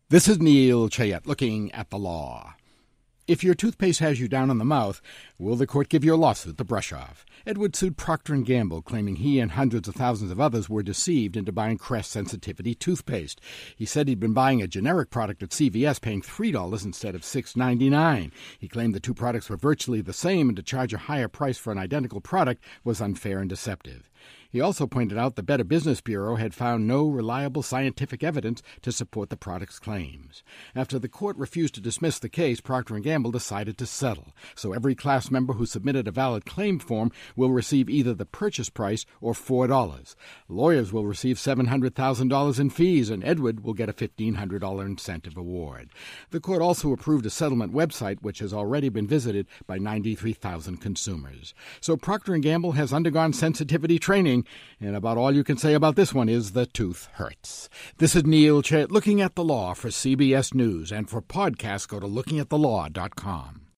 This is Neil Chayet looking at the law. If your toothpaste has you down in the mouth, will the court give you a lawsuit to brush off? Edward sued Procter & Gamble, claiming he and hundreds of thousands of others were deceived into buying Crest Sensitivity toothpaste. He said he'd been buying a generic product at CVS, paying $3 instead of $6.99. He claimed the two products were virtually the same, and to charge a higher price for an identical product was unfair and deceptive. He also pointed out the Better Business Bureau had found no reliable scientific evidence to support the product's claims. After the court refused to dismiss the case, Procter & Gamble decided to settle. So every class member who submitted a valid claim form will receive either the purchase price or $4. Lawyers will receive $700,000 in fees, and Edward will get a $1,500 incentive award. The court also approved a settlement website which has already been visited by 93,000 consumers. So Procter & Gamble has undergone sensitivity training, and about all you can say about this one is the tooth hurts. This is Neil Chayet looking at the law for CBS News, and for podcasts go to lookingatthelaw.com.